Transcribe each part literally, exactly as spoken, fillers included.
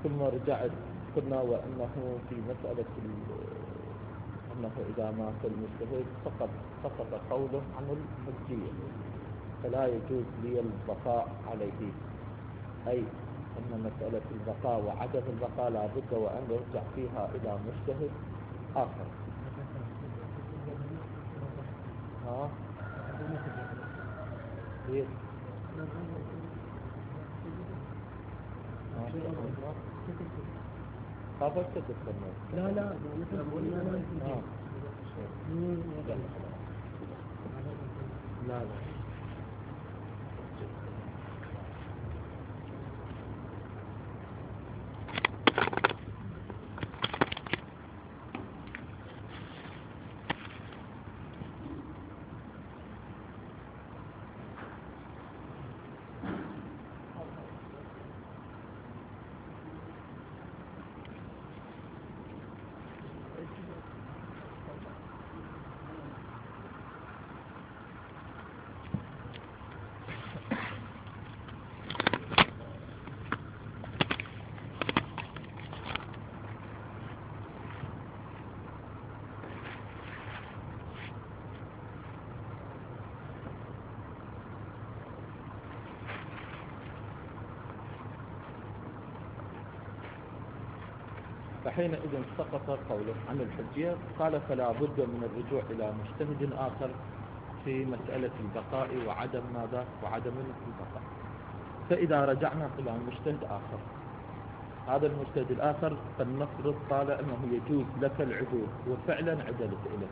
ثم رجعت قلنا وأنه في مسألة أنه إذا مات المجتهد فقط سقط قوله عن الحجية، فلا يجوز لي البقاء عليه، أي أن مسألة البقاء وعدم البقاء لا بد وأن يرجع فيها إلى مجتهد آخر. ها؟ ليه؟ خابر تتكلم. لا لا لا لا فحينئذ سقط قوله عن الحجية. قال فلا بد من الرجوع إلى مجتهد آخر في مسألة البقاء وعدم ماذا وعدم البقاء. فإذا رجعنا إلى مجتهد آخر، هذا المجتهد الآخر فلنفرض قال أنه يجوز لك العدول وفعلا عدلت إليه،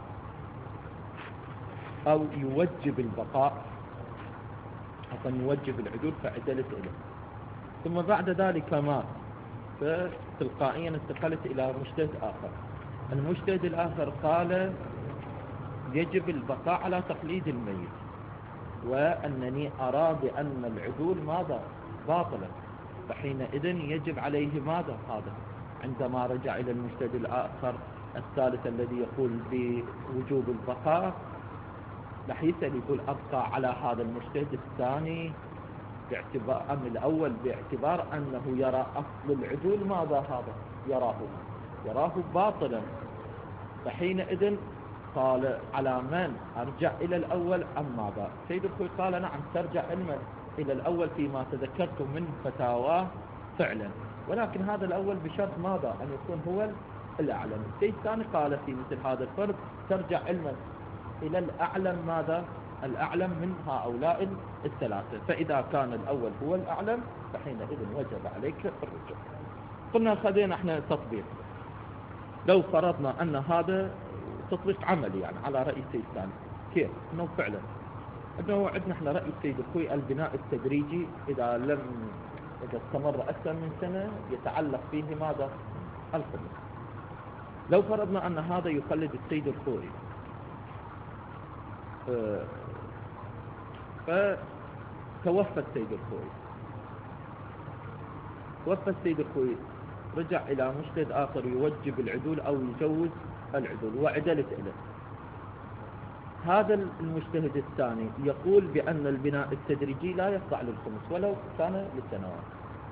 أو يوجب البقاء أو يوجب العدول فعدلت إليه، ثم بعد ذلك مات، فتلقائيا انتقلت إلى مجتهد آخر. المجتهد الآخر قال يجب البقاء على تقليد الميت، وأنني أرى بأن العدول ماذا باطلا، فحينئذ يجب عليه ماذا هذا عندما رجع إلى المجتهد الآخر الثالث الذي يقول بوجوب البقاء، بحيث يقول أبقى على هذا المجتهد الثاني باعتبار أم الأول باعتبار أنه يرى أصل العدول ماذا هذا يراه يراه باطلا. فحينئذ قال على من أرجع إلى الأول أم ماذا؟ سيد الخوي قال نعم ترجع علما إلى الأول فيما تذكرتم من فتاواه فعلا، ولكن هذا الأول بشرط ماذا أن يكون هو الأعلم. السيد الثاني قال في مثل هذا الفرد ترجع علما إلى الأعلم ماذا الأعلم من هؤلاء الثلاثة، فإذا كان الأول هو الأعلم فحينئذ وجب عليك الرجوع. قلنا خذينا احنا تطبيق، لو فرضنا أن هذا تطبيق عملي يعني على رأي السيد الثاني، كيف؟ أنه فعلا أنه عندنا احنا رأي السيد الخوي البناء التدريجي إذا لم إذا استمر أكثر من سنة يتعلق فيه ماذا الخمس. لو فرضنا أن هذا يقلد السيد الخوي اه فتوفى السيد الخوي توفى السيد الخوي رجع إلى مجتهد آخر يوجب العدول أو يجوز العدول وعدلت إليه، هذا المجتهد الثاني يقول بأن البناء التدريجي لا يخضع للخمس ولو كان لسنوات،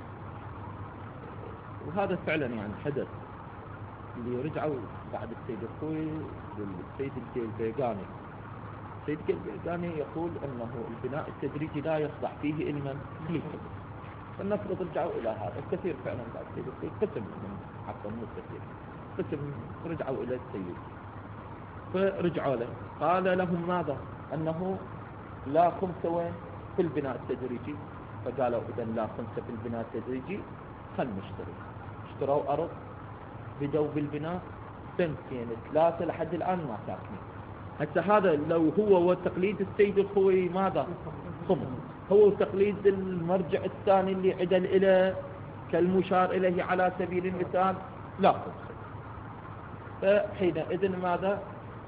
وهذا فعلا يعني حدث. اللي رجعوا بعد السيد الخوي للسيد البيقاني، السيد البيقاني يقول أنه البناء التدريجي لا يخضع فيه إلما للخمس، فلنفرض رجعوا إلى هذا الكثير فعلا بعد السيد الخوي قسم من حقا مو كثير قسم رجعوا إلى السيد فرجعوا له قال لهم ماذا أنه لا خمس وين في البناء التدريجي، فقالوا إذا لا خمسة في البناء التدريجي خل نشتري. اشتروا أرض بدوا بالبناء سنتين ثلاثة لحد الآن ما ساكنين. حتى هذا لو هو وتقليد السيد الخوي ماذا خمس، هو تقليد المرجع الثاني اللي عدل إلى كالمشار إليه على سبيل المثال لا خمس. فحينئذ ماذا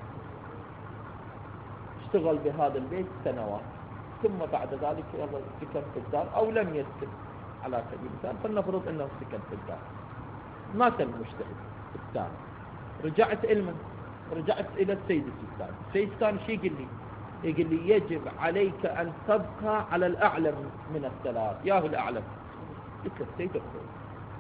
اشتغل بهذا البيت سنوات، ثم بعد ذلك يلا سكن في الدار أو لم يسكن على سبيل المثال، فلنفرض أنه سكن في الدار، مات المجتهد الثاني، رجعت إلمن رجعت إلى السيد الثاني. السيد الثاني شيء يقول لي يقول لي يجب عليك أن تبقى على الأعلم من الثلاث. يا هو الأعلم؟ قلت له السيد الخوي.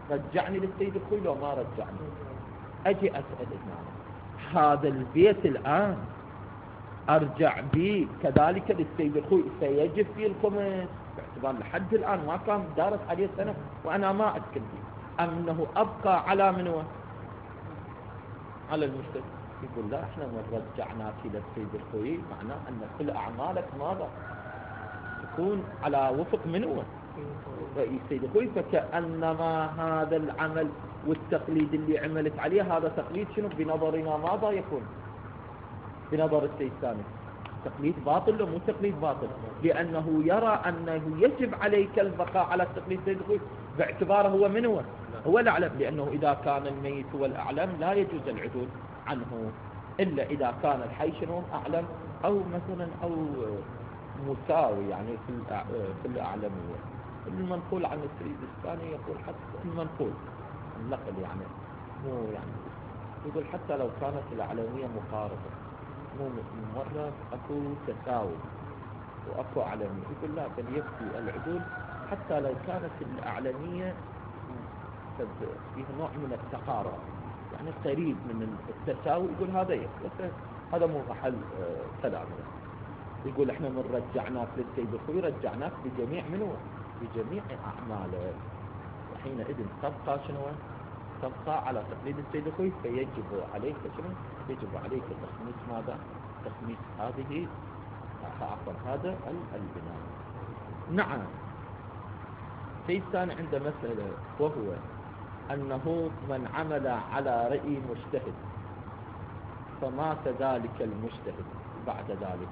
رجعني للسيد الخوي لو ما رجعني. أجي أسأل هنا هذا البيت الآن أرجع به كذلك للسيد الخوي سيجب فيه الخمس باعتبار لحد الآن ما كان دارت عليه سنة وأنا ما أسكن فيه، أم أنه أبقى على منه على المشتري؟ يقول لا، احنا من رجعناك إلى السيد الخوي معناه أن كل أعمالك ماذا تكون على وفق منه رئيس السيد الخوي، فكأنما هذا العمل والتقليد اللي عملت عليه هذا تقليد شنو بنظرنا ماذا يكون بنظر السيد الثاني؟ تقليد باطل لو مو تقليد باطل، لأنه يرى أنه يجب عليك البقاء على التقليد السيد الخوي باعتباره هو من هو هو الأعلم، لأنه إذا كان الميت هو الأعلم لا يجوز العدول عنه إلا إذا كان الحي شنو أعلم أو مثلا أو مساوي يعني في في الأعلمية. المنقول عن السيد الثاني يقول حتى المنقول النقل يعني مو يعني يقول حتى لو كانت الأعلمية مقاربة مو مرة أكو تساوي وأكو أعلمية، يقول لا بل يكفي العدول حتى لو كانت الأعلمية فيها نوع من التقارب يعني قريب من التساوي، يقول هذا يكفي. هذا مو محل كلامنا. يقول احنا من رجعناك للسيد الخوي رجعناك بجميع منه بجميع أعماله، وحينئذ تبقى شنو تبقى على تقليد السيد الخوي، فيجب عليك شنو يجب عليك تخميس ماذا تخميس هذه عفوا هذا البناء. نعم. شيء ثاني عند مسألة وهو أنه من عمل على رأي مجتهد فمات ذلك المجتهد بعد ذلك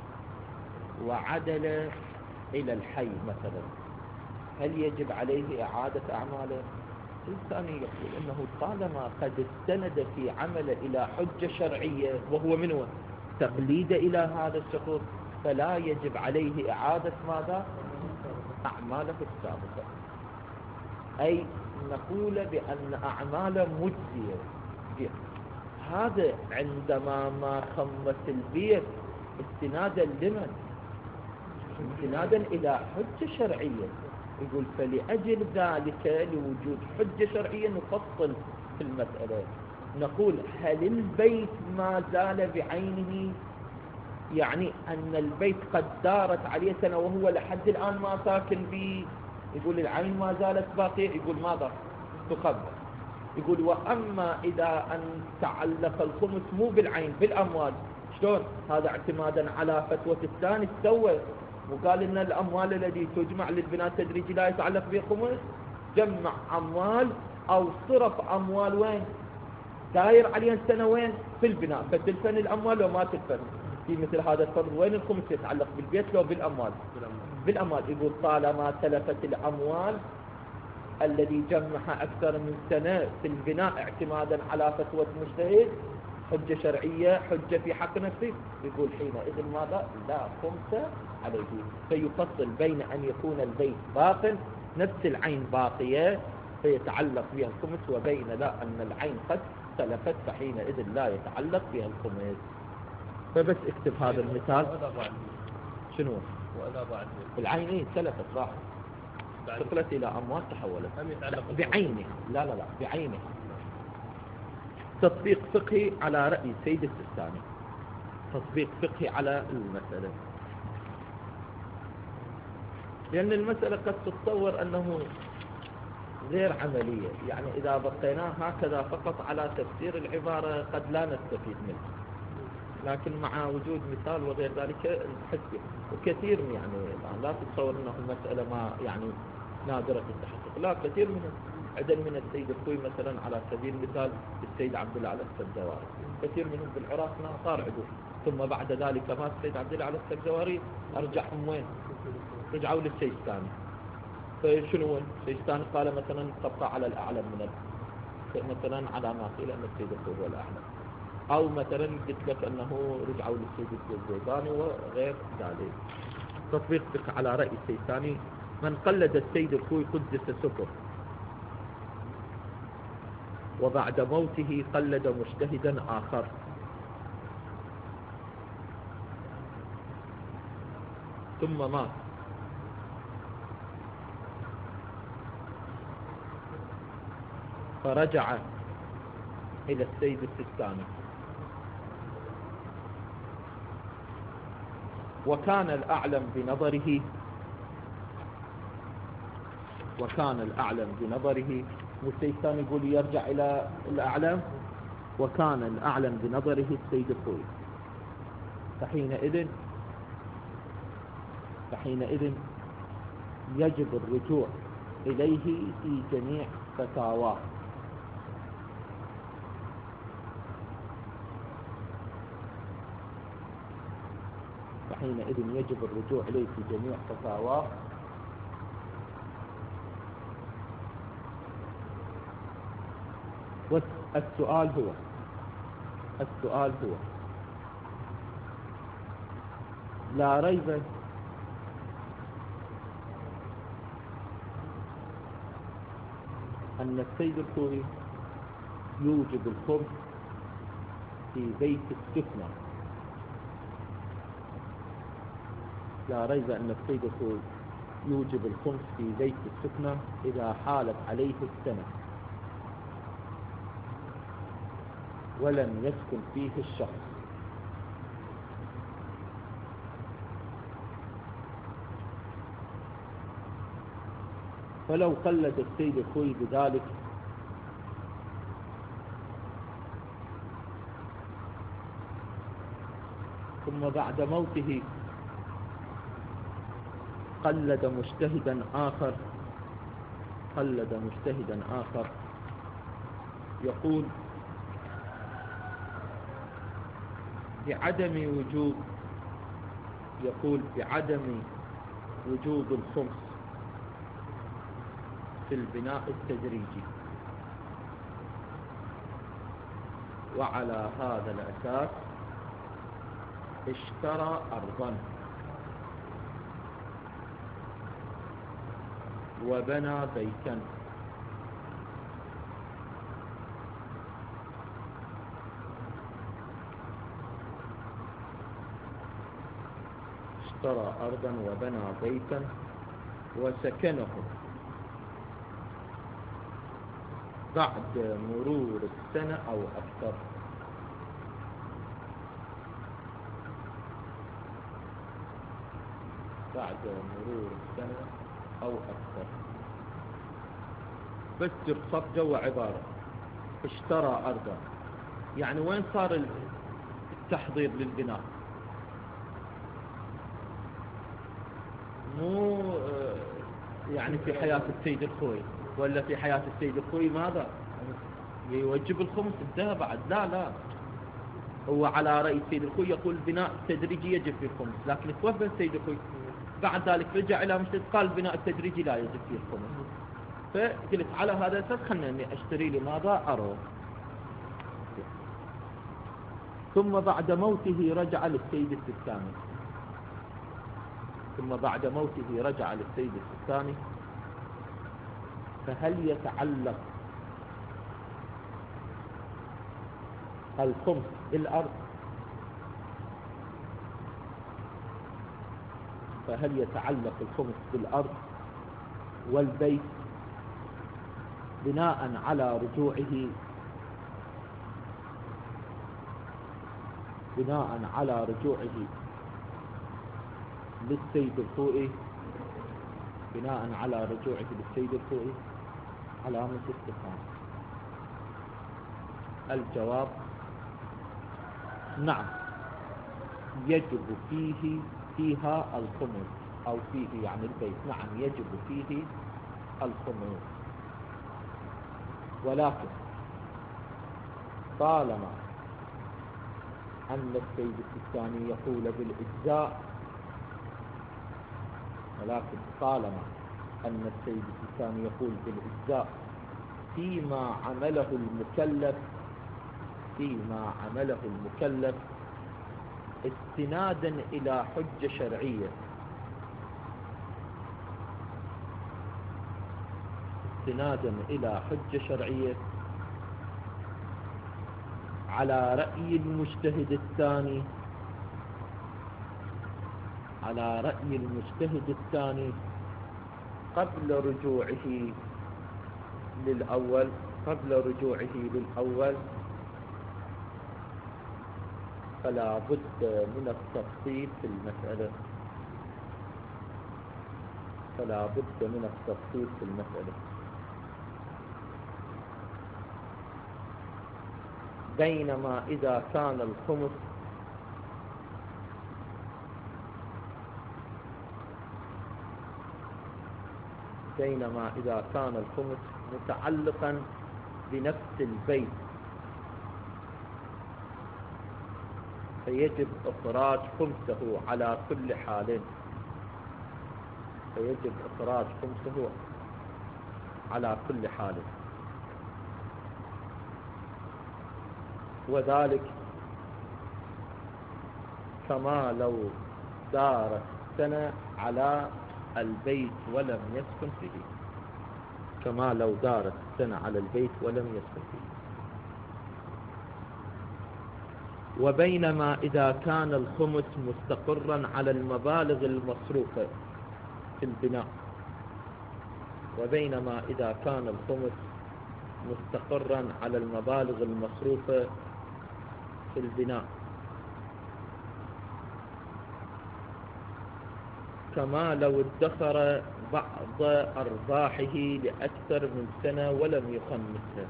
وعدل إلى الحي مثلا، هل يجب عليه إعادة أعماله؟ الثاني يقول أنه طالما قد استند في عمل إلى حجة شرعية وهو منه تقليد إلى هذا الشخص فلا يجب عليه إعادة ماذا؟ أعماله السابقة. أي نقول بأن أعماله مجزية. هذا عندما ما خمس البيت استنادا لمن؟ استنادا إلى حجة شرعية. يقول فلأجل ذلك لوجود حجة شرعية نفصل في المسألة، نقول هل البيت ما زال بعينه، يعني أن البيت قد دارت عليه سنة وهو لحد الآن ما ساكن به، يقول العين ما زالت باقية، يقول ماذا تخبر. يقول وأما إذا أن تعلق الخمس مو بالعين بالأموال، شلون هذا؟ اعتمادا على فتوى الثاني سوى وقال إن الأموال التي تجمع للبناء التدريجي لا يتعلق به خمس، جمع أموال أو صرف أموال وين داير عليها سنة وين في البناء، فتلفن الأموال وما تلفن في مثل هذا الفرض. وين الخمس يتعلق بالبيت لو بالأموال؟ بالأموال. يقول طالما تلفت الأموال الذي جمعها أكثر من سنة في البناء اعتمادا على فتوى مجتهد حجة شرعية حجة في حق نفسه، يقول حينئذ ماذا؟ لا خمس عليه. فيفصل بين أن يكون البيت باق نفس العين باقية فيتعلق بها الخمس، وبين لا أن العين قد تلفت فحينئذ لا يتعلق بها الخمس. فبس اكتب هذا المثال. شنو؟ وإذا بعد العين ايه تلفت راحت انتقلت إلى أموال تحولت بعينه. لا لا لا بعينه. تطبيق فقهي على رأي سيد السيستاني، تطبيق فقهي على المسألة، لأن المسألة قد تتصور أنه غير عملية، يعني إذا بقيناه هكذا فقط على تفسير العبارة قد لا نستفيد منه، لكن مع وجود مثال وغير ذلك نحس به. وكثير يعني لا تتصور أنه المسألة ما يعني نادرة التحقق، لا كثير منهم عدل من السيد الخوي مثلا على سبيل المثال السيد عبد الله على السبزواري، كثير منهم بالعراق صار عدول، ثم بعد ذلك مات السيد عبد الله على السبزواري أرجعهم وين؟ رجعوا للسيستاني. فشنو السيستاني قال مثلا تبقى على الأعلم من مثلا على ما قيل أن السيد الخوي هو الأعلم، أو مثلا قلت لك أنه رجعوا للسيد الزيداني وغير ذلك. تطبيق فقه على رأي السيستاني: من قلد السيد الخوي قدس سكر، وبعد موته قلد مجتهدا آخر، ثم مات، فرجع إلى السيد السيستاني، وكان الأعلم بنظره وكان الأعلم بنظره والسيستاني يقول يرجع إلى الأعلم، وكان الأعلم بنظره السيد الخوئي. فحينئذ فحينئذ يجب الرجوع إليه في جميع فتاواه. فحينئذ يجب الرجوع إليه في جميع فتاواه. والسؤال هو السؤال هو لا ريب أن السيد الخوئي يوجب الخبز في بيت السكنى. لا ريب أن السيد الخوئي يوجب الخمس في بيت السكنى إذا حالت عليه السنة ولم يسكن فيه الشخص. فلو قلد السيد الخوئي بذلك ثم بعد موته قلد مجتهدا آخر قلد مجتهدا آخر يقول بعدم وجوب يقول بعدم وجوب الخمس في البناء التدريجي، وعلى هذا الأساس اشترى أرضا وبنى بيتا اشترى أرضا وبنى بيتا وسكنه بعد مرور السنة أو أكثر. بعد مرور السنة أو أكثر. بس تبسط جوا عبارة اشترى أرضا، يعني وين صار التحضير للبناء؟ مو يعني في حياة السيد الخوئي ولا في حياة السيد الخوئي ماذا يوجب الخمس انتهى بعد. لا لا هو على رأي السيد الخوئي يقول بناء تدريجي يجب فيه الخمس، لكن توفى السيد الخوئي بعد ذلك رجع إلى مجتهد قال البناء التدريجي لا يجب فيه الخمس. فقلت على هذا الأساس خلنا اني اشتري لي ماذا أرض. ثم بعد موته رجع للسيد السيستاني ثم بعد موته رجع للسيد السيستاني فهل يتعلق الخمس بالأرض؟ فهل يتعلق الخمس بالأرض والبيت بناء على رجوعه بناء على رجوعه للسيد الخوئي بناء على رجوعه للسيد الخوئي علامة استفهام. الجواب نعم يجب فيه فيها الخمس أو فيه يعني البيت نعم يجب فيه الخمس، ولكن طالما أن السيد السيستاني يقول بالإجزاء ولكن طالما أن السيد السيستاني يقول بالإجزاء فيما عمله المكلف فيما عمله المكلف استنادا إلى حجة شرعية استنادا إلى حجة شرعية على رأي المجتهد الثاني على رأي المجتهد الثاني قبل رجوعه للأول قبل رجوعه للأول فلا بد من التفصيل في المسألة فلا بد من التفصيل في المسألة بينما إذا كان الخمس بينما إذا كان الخمس متعلقا بنفس البيت فيجب إخراج خمسه على كل حال فيجب إخراج خمسه على كل حال وذلك كما لو دارت سنة على البيت ولم يسكن فيه كما لو دارت سنة على البيت ولم يسكن فيه وبينما إذا كان الخمس مستقرا على المبالغ المصروفة في البناء وبينما إذا كان الخمس مستقرا على المبالغ المصروفة في البناء كما لو ادخر بعض أرباحه لأكثر من سنة ولم يخمسها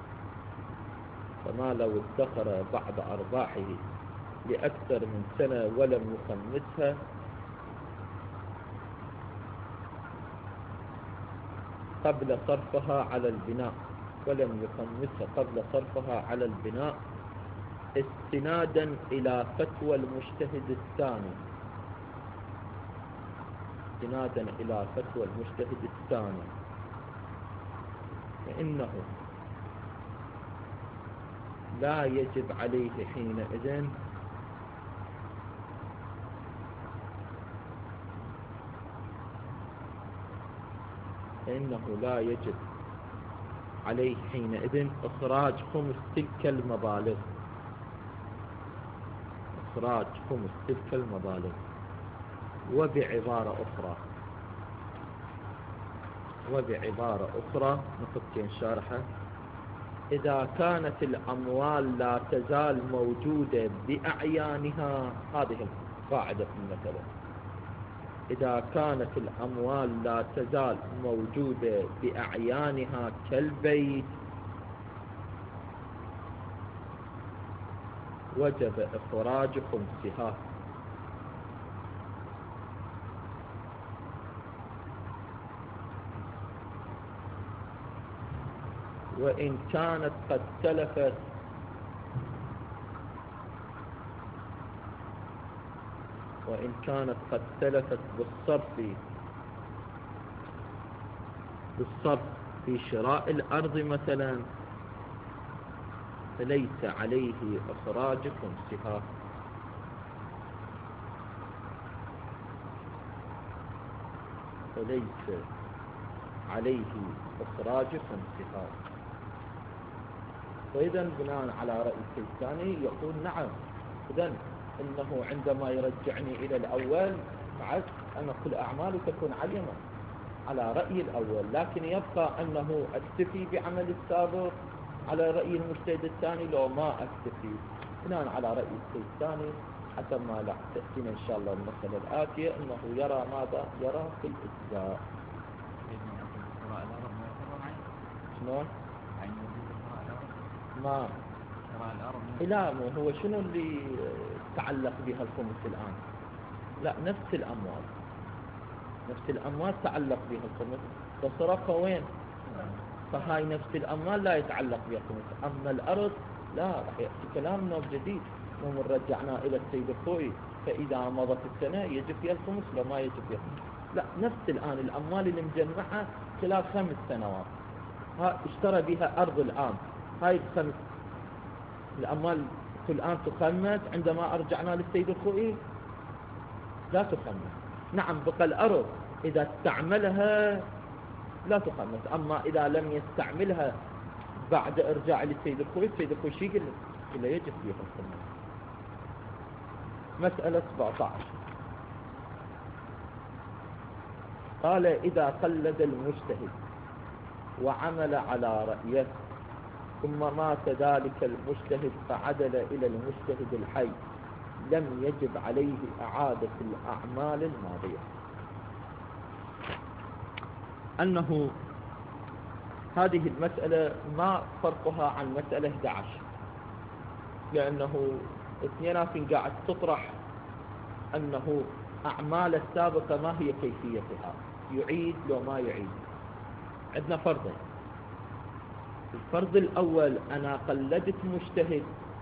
كما لو ادخر بعض أرباحه لأكثر من سنة ولم يخمسها قبل صرفها على البناء ولم يخمسها قبل صرفها على البناء استنادا إلى فتوى المجتهد الثاني استنادا إلى فتوى المجتهد الثاني فإنه لا يجب عليه حينئذ فإنه لا يجب عليه حينئذ إخراج خمس تلك المبالغ إخراج خمس تلك المبالغ وبعبارة أخرى وبعبارة أخرى نقطتين شارحة إذا كانت الأموال لا تزال موجودة بأعيانها هذه القاعدة في المثل إذا كانت الأموال لا تزال موجودة بأعيانها كالبيت وجب إخراج خمسها وإن كانت قد تلفت وإن كانت قد تلفت بالصرف بالصرف في شراء الأرض مثلا فليس عليه إخراج خمسها فليس عليه إخراج خمسها وإذا بناء على رأي الثاني يقول نعم إذن إنه عندما يرجعني إلى الأول بعد أن كل أعمالي تكون عليما على رأي الأول لكن يبقى أنه أكتفي بعمل السابق على رأي المجتهد الثاني لو ما أكتفي بناء على رأي الثاني حتى ما لا تأتينا إن شاء الله المسألة الآتية أنه يرى ماذا يرى في الإجزاء شلون؟ ما لا مو هو شنو اللي تعلق بها الخمس الآن لا نفس الأموال نفس الأموال تعلق بها الخمس فصرفها وين فهاي نفس الأموال لا يتعلق بها الخمس أما الأرض لا راح يأتي كلامنا بجديد ومن رجعنا إلى السيد الخوي فإذا مضت السنة يجب فيها الخمس لو ما يجب فيها الخمس لا نفس الآن الأموال اللي مجمعها خلال خمس سنوات ها اشترى بها أرض الآن هاي الخمس الأموال الآن تخمس عندما أرجعنا للسيد الخوئي لا تخمس نعم بقى الأرض إذا استعملها لا تخمس أما إذا لم يستعملها بعد إرجاع للسيد الخوئي السيد الخوئي شيء يقول له يجب فيها الخمس مسألة سبعة عشر قال إذا قلد المجتهد وعمل على رأيه ثم مات ذلك المجتهد فعدل إلى المجتهد الحي لم يجب عليه إعادة الأعمال الماضية. أنه هذه المسألة ما فرقها عن مسألة إحدى عشر، لأنه اثنينات قاعد تطرح أنه أعمال السابقة ما هي كيفيتها، يعيد لو ما يعيد. عندنا فرضين. الفرض الأول أنا قلدت مجتهد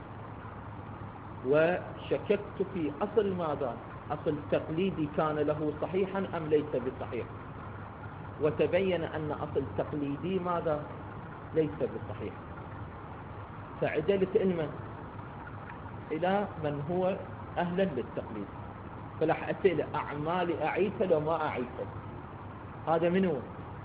وشككت في أصل ماذا، أصل تقليدي كان له صحيحا أم ليس بصحيح، وتبين أن أصل تقليدي ماذا ليس بصحيح، فعدلت علما إلى من هو أهلا للتقليد، فلح أسأل أعمالي أعيث لو ما أعيث. هذا منو؟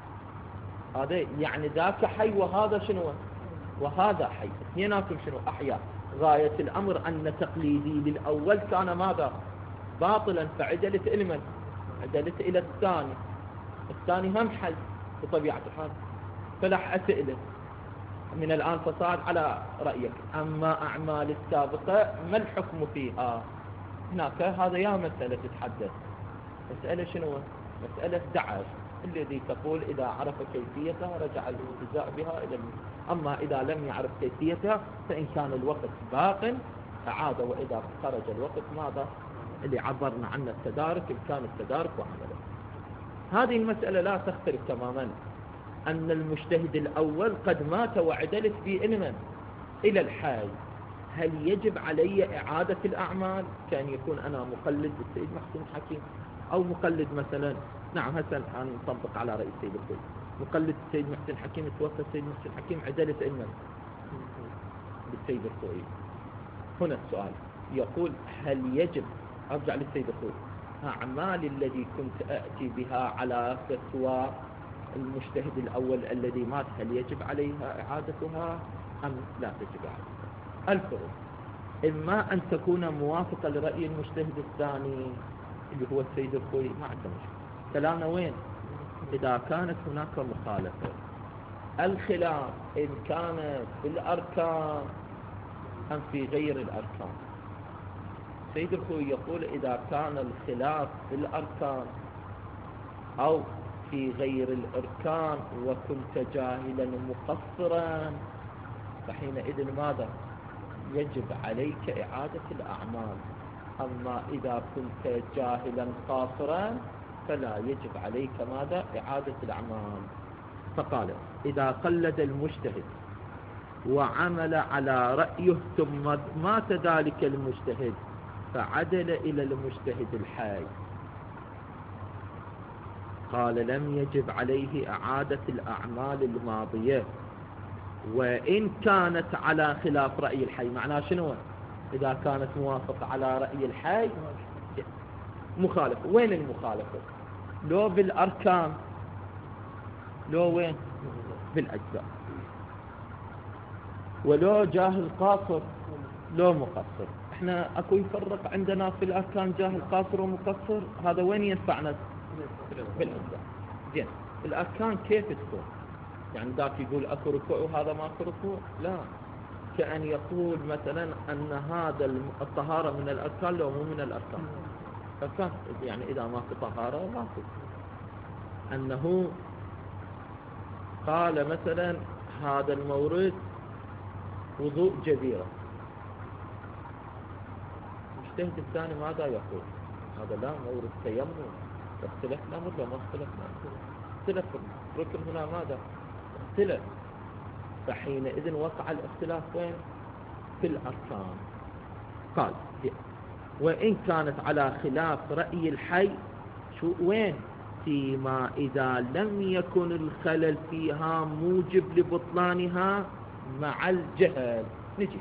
هذا يعني ذاك حي وهذا شنو؟ وهذا حي، اثنيناتهم شنو؟ أحياء. غاية الأمر أن تقليدي للأول كان ماذا؟ باطلا، فعدلت علما، عدلت إلى الثاني، الثاني هم حي بطبيعة الحال، فلح أسأله من الآن فصار على رأيك، أما أعمال السابقة ما الحكم فيها؟ هناك هذا يا مسألة تتحدث. مسألة شنو؟ مسألة دعش الذي تقول إذا عرف كيفيتها رجع الالتزاء بها إلى الم... أما إذا لم يعرف كيفيتها فإن كان الوقت باق أعاد، وإذا خرج الوقت ماذا اللي عبرنا عنه التدارك، إن كان التدارك وعمله. هذه المسألة لا تختلف تماما، أن المجتهد الأول قد مات وعدلت في علما إلى الحي، هل يجب علي إعادة الأعمال؟ كان يكون أنا مقلد بالسيد محسن حكيم، أو مقلد مثلا، نعم هسه نطبق على رأي السيد الخوي، مقلد السيد محسن حكيم، توفى السيد محسن حكيم، عدلت علما بالسيد الخوي. هنا السؤال يقول هل يجب، أرجع للسيد الخوي، أعمال الذي كنت أأتي بها على فتوى المجتهد الأول الذي مات هل يجب عليها إعادتها أم لا تجب عليها؟ الفرق إما أن تكون موافقة لرأي المجتهد الثاني اللي هو السيد الخوي، ما عنده مشكلة. كلامنا وين؟ إذا كانت هناك مخالفة. الخلاف إن كان في الأركان أم في غير الأركان. السيد الخوي يقول إذا كان الخلاف في الأركان أو في غير الأركان وكنت جاهلا مقصرا فحينئذ ماذا؟ يجب عليك إعادة الأعمال. أما إذا كنت جاهلا قاصرا فلا يجب عليك ماذا؟ إعادة الأعمال. فقال إذا قلد المجتهد وعمل على رأيه ثم مات ذلك المجتهد فعدل إلى المجتهد الحي، قال لم يجب عليه إعادة الأعمال الماضية وإن كانت على خلاف رأي الحي. معناه شنو؟ إذا كانت موافقة على رأي الحي مخالفة. وين المخالفة؟ لو بالأركان لو وين؟ بالأجزاء. ولو جاهل قاصر لو مقصر. احنا اكو يفرق عندنا في الأركان جاهل قاصر ومقصر، هذا وين ينفعنا؟ بالأجزاء. زين الأركان كيف تكون؟ يعني ذاك يقول اكو ركوع وهذا ما اكو ركوع؟ لا، كأن يقول مثلا أن هذا الطهارة من الأركان لو مو من الأركان. فكان يعني إذا ما في طهارة ما في. أنه قال مثلا هذا المورد وضوء جبيرة، المجتهد الثاني ماذا يقول؟ هذا لا مورد تيمم. اختلف الأمر لو ما اختلف الأمر؟ اختلف الركن هنا ماذا؟ اختلف. فحينئذ وقع الاختلاف وين؟ في الأركان. قال وإن كانت على خلاف رأي الحي شو وين؟ فيما إذا لم يكن الخلل فيها موجب لبطلانها مع الجهل. نجي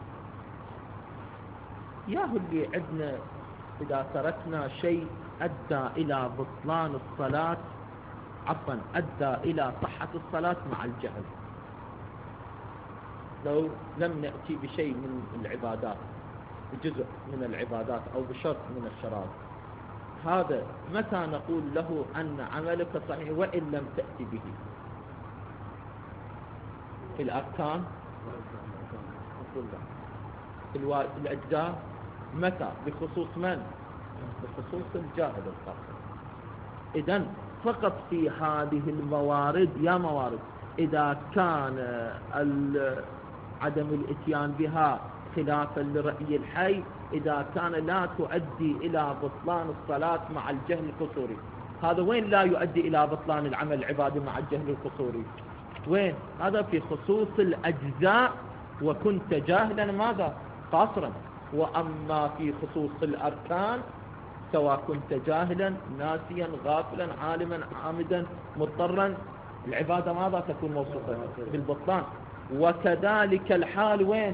ياهو اللي عندنا إذا تركنا شيء أدى إلى بطلان الصلاة، عفوا أدى إلى صحة الصلاة مع الجهل. لو لم نأتي بشيء من العبادات، بجزء من العبادات أو بشرط من الشرائط، هذا متى نقول له أن عملك صحيح وإن لم تأتي به؟ في الأركان أقول لا. في الوا... الأجزاء متى؟ بخصوص من؟ بخصوص الجاهل القاصر. إذن فقط في هذه الموارد يا موارد إذا كان عدم الاتيان بها خلافا لرأي الحي، إذا كان لا تؤدي إلى بطلان الصلاة مع الجهل القصوري. هذا وين لا يؤدي إلى بطلان العمل العبادي مع الجهل القصوري؟ وين؟ هذا في خصوص الأجزاء وكنت جاهلا ماذا؟ قاصرا. وأما في خصوص الأركان سواء كنت جاهلا ناسيا غافلا عالما عامدا مضطرا، العبادة ماذا تكون موصوفة؟ بالبطلان. وكذلك الحال وين؟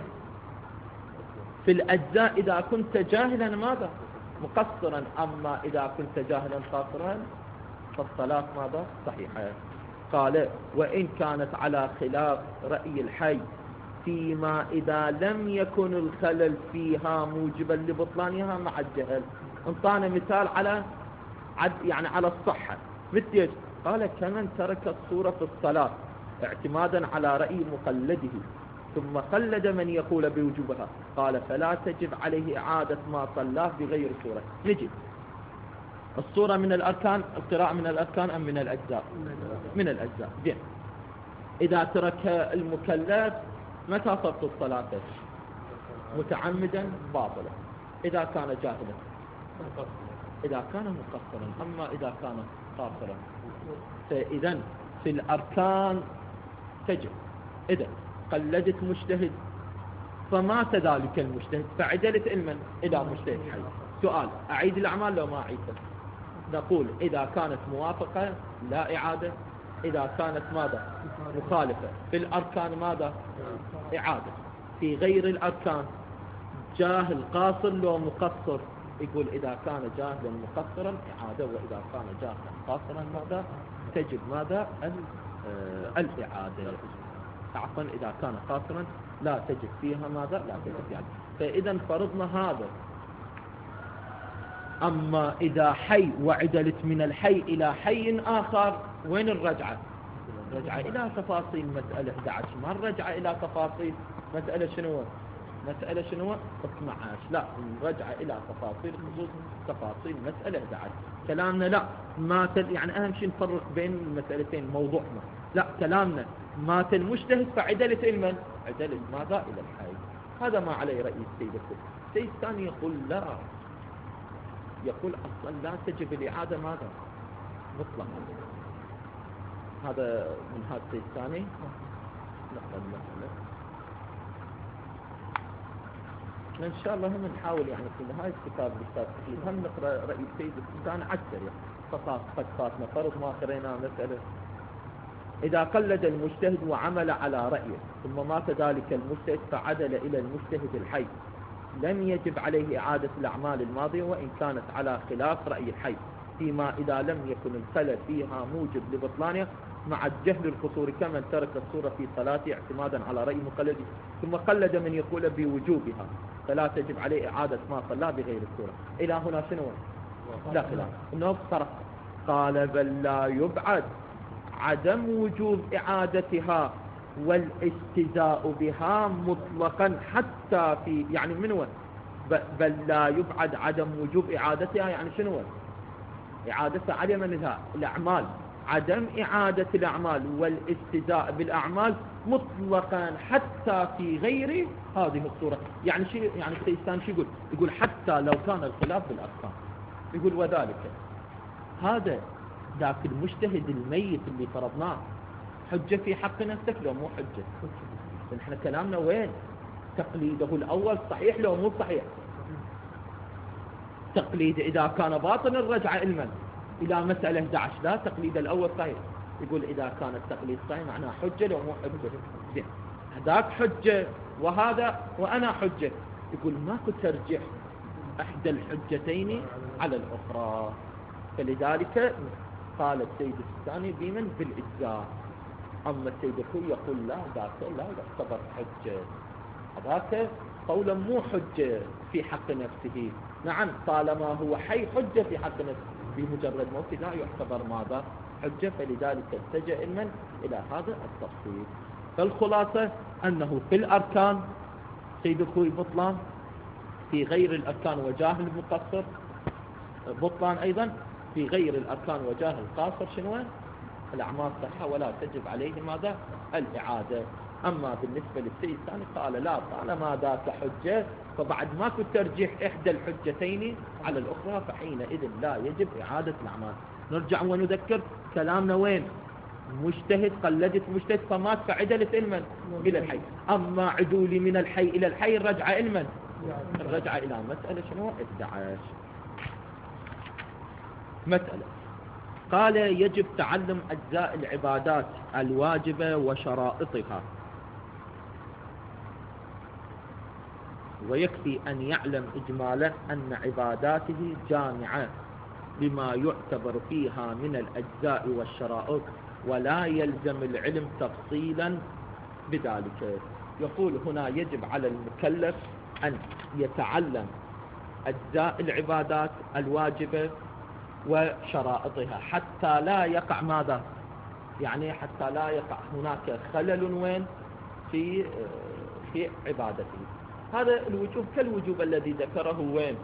في الأجزاء إذا كنت جاهلا ماذا؟ مقصرا. أما إذا كنت جاهلا قاصرا فالصلاة ماذا؟ صحيحة. قال وإن كانت على خلاف رأي الحي فيما إذا لم يكن الخلل فيها موجبا لبطلانها مع الجهل. انطانا مثال على عد يعني على الصحة، مثل قال كمن ترك الصورة في الصلاة اعتمادا على رأي مقلده ثم قلد من يقول بوجوبها، قال فلا تجب عليه إعادة ما صلاه بغير صورة. نجي الصورة من الأركان، القراءة من الأركان أم من الأجزاء؟ من الأجزاء. زين، إذا ترك المكلف متى فرض الصلاة؟ متعمدا باطلا إذا كان جاهلا، إذا كان مقصرا. أما إذا كان قاصرا فإذا في الأركان تجب. إذا قلدت مجتهد فمات ذلك المجتهد فعدلت علما إلى مجتهد حي. سؤال، أعيد الأعمال لو ما أعيدها؟ نقول إذا كانت موافقة لا إعادة، إذا كانت ماذا؟ مخالفة. في الأركان ماذا؟ إعادة. في غير الأركان جاهل قاصر لو مقصر، يقول إذا كان جاهلا مقصرا إعادة، وإذا كان جاهلا قاصرا ماذا؟ تجب ماذا؟ آه الإعادة. عفوا إذا كان قاصرا لا تجب فيها ماذا؟ لا تجب يعني. فإذا فرضنا هذا. أما إذا حي وعدلت من الحي إلى حي آخر وين الرجعة؟ الرجعة إلى تفاصيل مسألة أحد عشر، ما الرجعة إلى تفاصيل مسألة شنو؟ مسألة شنو؟ اثني عشر. لا، الرجعة إلى تفاصيل خصوص تفاصيل مسألة أحد عشر. كلامنا لا مات، يعني أهم شيء نفرق بين المسألتين موضوعنا. لا، كلامنا مات المجتهد فعدلت علما، عدلت ماذا؟ إلى الحي. هذا ما عليه رأي السيد الثاني. السيد الثاني يقول لا، يقول أصلا لا تجب الإعادة ماذا؟ مطلقا. هذا من هذا السيد الثاني. نقل المسألة إن شاء الله هم نحاول يعني في نهاية كتاب الأستاذ تحليل هم نقرأ رأي السيد الثاني أكثر يعني فقط قد فاتنا فرض ما قرينا مسألة. إذا قلد المجتهد وعمل على رأيه ثم مات ذلك المجتهد فعدل إلى المجتهد الحي لم يجب عليه إعادة الأعمال الماضية وإن كانت على خلاف رأي الحي، فيما إذا لم يكن الخلل فيها موجب لبطلانها مع الجهل القصوري كمن ترك الصورة في صلاته اعتمادا على رأي مقلده ثم قلد من يقول بوجوبها فلا تجب عليه إعادة ما صلى بغير الصورة. إلى هنا شنو؟ لا خلاف إنه صرف. قال بل لا يبعد عدم وجوب إعادتها والاستزاء بها مطلقا حتى في يعني منو؟ بل لا يبعد عدم وجوب إعادتها يعني شنو؟ إعادتها على من ذا الأعمال، عدم إعادة الأعمال والاستزاء بالأعمال مطلقا حتى في غير هذه الصورة. يعني شيء يعني السيستان شو يقول؟ يقول حتى لو كان الخلاف بالأركان. يقول وذلك هذا ذاك المجتهد الميت اللي فرضناه حجة في حق نفسك لو مو حجة؟ نحن كلامنا وين؟ تقليده الأول صحيح لو مو صحيح؟ تقليد إذا كان باطن الرجعة علما إلى مسألة أحد عشر، لا تقليد الأول صحيح. يقول إذا كان التقليد صحيح معناه حجة لو مو حجة. زين، هذاك حجة وهذا وأنا حجة. يقول ماكو ترجح إحدى الحجتين على الأخرى. فلذلك قال السيد الثاني بمن؟ بالإجزاء. أما السيد الخوي يقول لا، ذاك لا يعتبر حجة، هذاك قولا مو حجة في حق نفسه. نعم طالما هو حي حجة في حق نفسه، بمجرد موته لا يعتبر ماذا؟ حجة. فلذلك اتجه من إلى هذا التفصيل. فالخلاصة أنه في الأركان سيد أخوي بطلان، في غير الأركان وجاهل المقصر بطلان أيضا، في غير الأركان وجاهل القاصر شنو؟ الأعمال صحة ولا تجب عليه ماذا؟ الإعادة. أما بالنسبة للسيد الثاني قال لا، طالما ذاك حجة فبعد ماكو ترجيح إحدى الحجتين على الأخرى فحينئذ لا يجب إعادة الأعمال. نرجع ونذكر كلامنا وين؟ مجتهد قلدت مجتهد فمات فعدلت علما إلى الحي. أما عدولي من الحي إلى الحي الرجعة علما، الرجعة إلى مسألة شنو؟ إحدى عشر مسألة. قال يجب تعلم أجزاء العبادات الواجبة وشرائطها، ويكفي أن يعلم إجمالا أن عباداته جامعة لما يعتبر فيها من الأجزاء والشرائط، ولا يلزم العلم تفصيلا بذلك. يقول هنا يجب على المكلف أن يتعلم أجزاء العبادات الواجبة وشرائطها حتى لا يقع ماذا؟ يعني حتى لا يقع هناك خلل وين؟ في في عبادته. هذا الوجوب كالوجوب الذي ذكره وين؟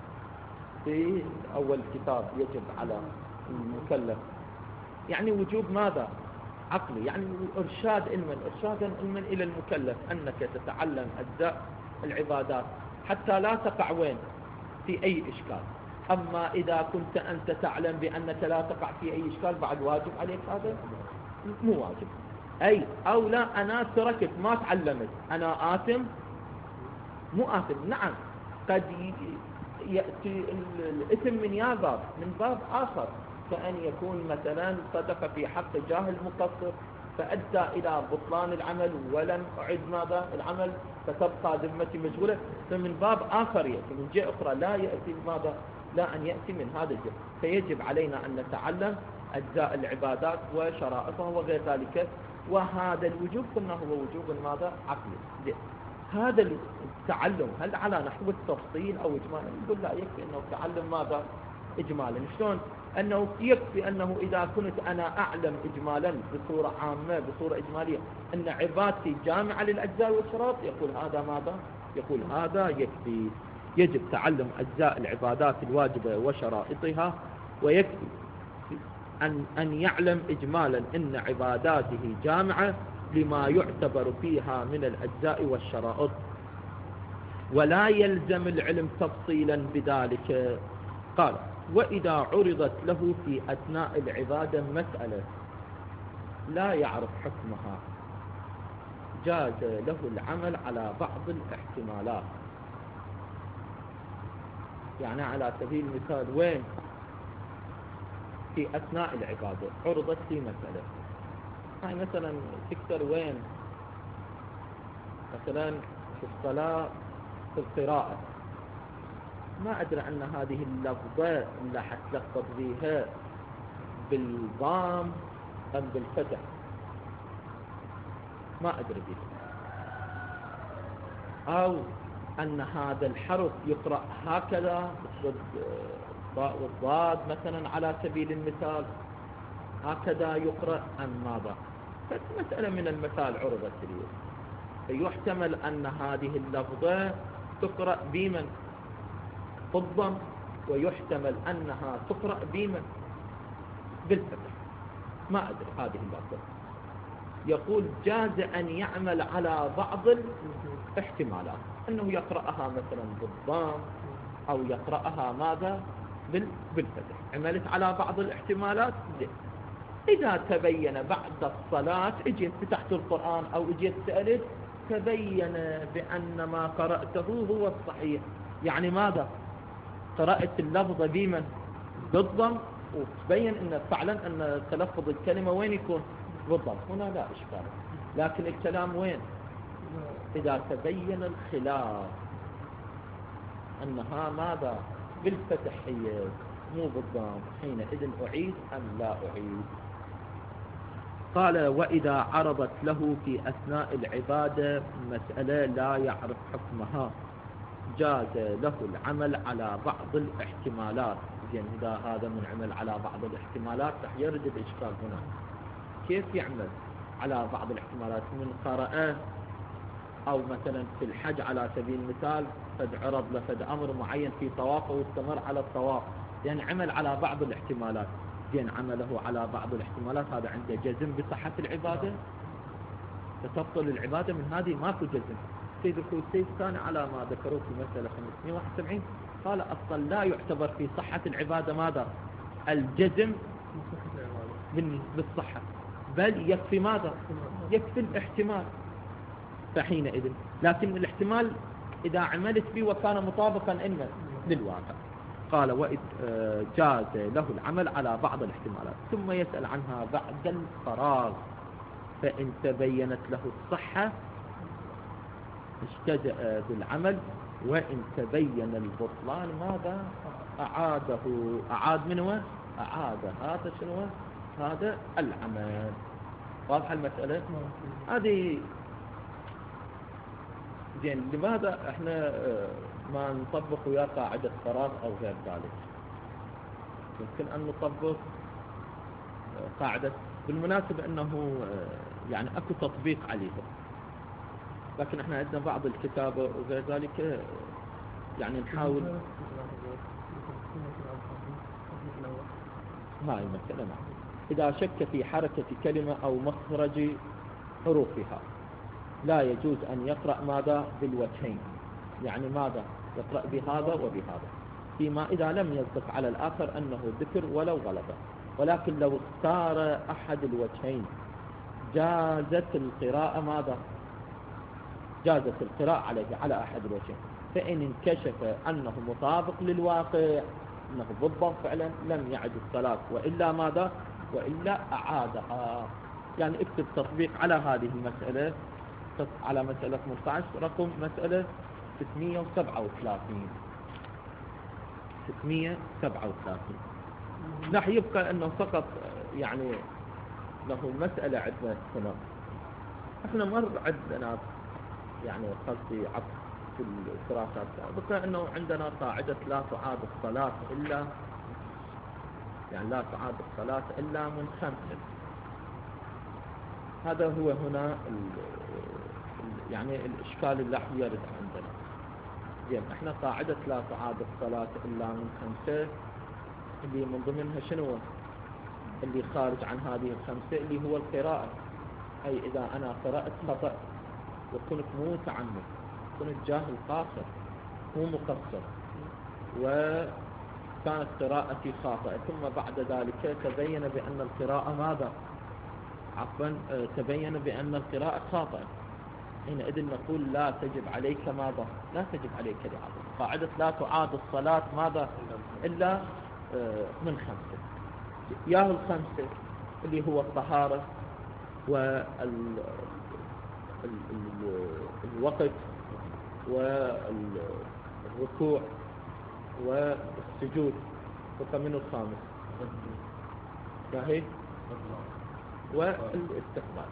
في أول كتاب يجب على المكلف، يعني وجوب ماذا؟ عقلي، يعني إرشاد علما، إرشادا علما إلى المكلف أنك تتعلم أجزاء العبادات حتى لا تقع وين؟ في أي إشكال. أما إذا كنت أنت تعلم بأنك لا تقع في أي إشكال بعد واجب عليك هذا؟ مو واجب. أي أو لا أنا تركت ما تعلمت أنا آثم؟ مو آثم. نعم قد يأتي الإثم من يا باب من باب آخر، كأن يكون مثلا صدق في حق جاهل مقصر فأدى إلى بطلان العمل ولم أعد ماذا؟ العمل، فتبقى ذمتي مشغولة، فمن باب آخر يأتي من جهة أخرى، لا يأتي ماذا؟ لا أن يأتي من هذا الجهة. فيجب علينا أن نتعلم أجزاء العبادات وشرائطها وغير ذلك. وهذا الوجوب قلنا هو وجوب ماذا؟ عقلي. هذا التعلم هل على نحو التفصيل أو إجمالا؟ نقول لا، يكفي أنه تعلم ماذا؟ إجمالا. شلون؟ أنه يكفي أنه إذا كنت أنا أعلم إجمالا بصورة عامة بصورة إجمالية أن عبادتي جامعة للأجزاء والشرائط، يقول هذا ماذا؟ يقول هذا يكفي. يجب تعلم أجزاء العبادات الواجبة وشرائطها، ويكفي أن, أن يعلم إجمالا أن عباداته جامعة لما يعتبر فيها من الأجزاء والشرائط، ولا يلزم العلم تفصيلا بذلك. قال وإذا عرضت له في أثناء العبادة مسألة لا يعرف حكمها جاز له العمل على بعض الاحتمالات. يعني على سبيل المثال وين؟ في أثناء العبادة عرضت في مسألة، هاي مثلا تكتر وين؟ مثلا في الصلاة في القراءة، ما أدري أن هذه اللفظة اللي حتلفظ بها بالضام أم بالفتح، ما أدري بها، أو أن هذا الحرف يقرأ هكذا الضاء والضاد مثلا على سبيل المثال هكذا يقرأ أم ماذا؟ فمسألة من المثال عرضت لي، فيحتمل أن هذه اللفظة تقرأ بمن؟ بالضم، ويحتمل أنها تقرأ بمن؟ بالفتح، ما أدري هذه اللفظة. يقول جاز أن يعمل على بعض الاحتمالات، أنه يقرأها مثلا بالضم أو يقرأها ماذا؟ بالفتح. عملت على بعض الاحتمالات دي. إذا تبين بعد الصلاة اجيت فتحت القرآن أو اجيت سألت تبين بأن ما قرأته هو الصحيح، يعني ماذا؟ قرأت اللفظة بمن؟ بالضم، وتبين أن فعلا أن تلفظ الكلمة وين يكون؟ بالضم، هنا لا إشكال. لكن الكلام وين؟ إذا تبين الخلاف أنها ماذا؟ بالفتح هي مو بالضم، حينئذ أعيد أم لا أعيد؟ قال وإذا عرضت له في أثناء العبادة مسألة لا يعرف حكمها جاز له العمل على بعض الاحتمالات. زين، إذا هذا من عمل على بعض الاحتمالات رح يرد الإشكال هنا، كيف يعمل على بعض الاحتمالات؟ من قرأ أو مثلا في الحج على سبيل المثال قد عرض له فد أمر معين في طوافه واستمر على الطواف، لأن عمل على بعض الاحتمالات، زين عمله على بعض الاحتمالات هذا عنده جزم بصحة العبادة، تتبطل العبادة من هذه ماكو جزم. سيد الخويسي كان على ما ذكروه في مسألة خمسمائة وواحد وسبعين قال أصلا لا يعتبر في صحة العبادة ماذا؟ الجزم بالصحة، بل يكفي ماذا؟ يكفي الاحتمال. فحينئذ لكن الاحتمال إذا عملت به وكان مطابقا إما للواقع. قال وإذ جاز له العمل على بعض الاحتمالات ثم يسأل عنها بعد الفراغ، فإن تبينت له الصحة اشتدأ بالعمل، وإن تبين البطلان ماذا؟ أعاده. أعاد منه؟ أعاد هذا شنو؟ هذا العمل. واضحة المسألة؟ هذه زين. لماذا احنا ما نطبق ويا قاعدة فراغ أو غير ذلك؟ يمكن أن نطبق قاعدة، بالمناسبة أنه يعني أكو تطبيق عليها، لكن احنا عندنا بعض الكتابة وغير ذلك يعني نحاول هاي المسألة. نعم. إذا شك في حركة كلمة أو مخرج حروفها لا يجوز أن يقرأ ماذا؟ بالوجهين، يعني ماذا؟ يقرأ بهذا وبهذا، فيما إذا لم يصدق على الآخر أنه ذكر ولو غلبه. ولكن لو اختار أحد الوجهين جازت القراءة ماذا؟ جازت القراءة عليه على أحد الوجهين. فإن انكشف أنه مطابق للواقع أنه بالضبط فعلا لم يعد الصلاة، وإلا ماذا؟ وإلا أعادها. يعني اكتب تطبيق على هذه المسألة، على مسألة ثمانية عشر رقم مسألة ستمائة وسبعة وثلاثين. ستمائة وسبعة وثلاثين راح يبقى أنه فقط يعني له مسألة عندنا هنا. احنا مر عندنا يعني قصدي عطف في الدراسات بقى أنه عندنا قاعدة لا تعاد الصلاة إلا يعني لا تعاد الصلاة إلا من خمسة. هذا هو هنا يعني الإشكال اللحظي يرد عندنا. زين احنا قاعدة لا تعاد الصلاة إلا من خمسة اللي من ضمنها شنو؟ اللي خارج عن هذه الخمسة اللي هو القراءة. أي إذا أنا قرأت خطأ وكنت مو متعمد، كنت جاهل قاصر مو مقصر، وكانت قراءتي خاطئة، ثم بعد ذلك تبين بأن القراءة ماذا؟ عفوا تبين بأن القراءة خاطئة، حينئذ نقول لا تجب عليك ماذا؟ لا تجب عليك الإعادة. قاعدة لا تعاد الصلاة ماذا؟ إلا من خمسة. ياهو الخمسة اللي هو الطهارة والوقت والركوع والسجود، وكمن الخامس ياهي والاستقبال.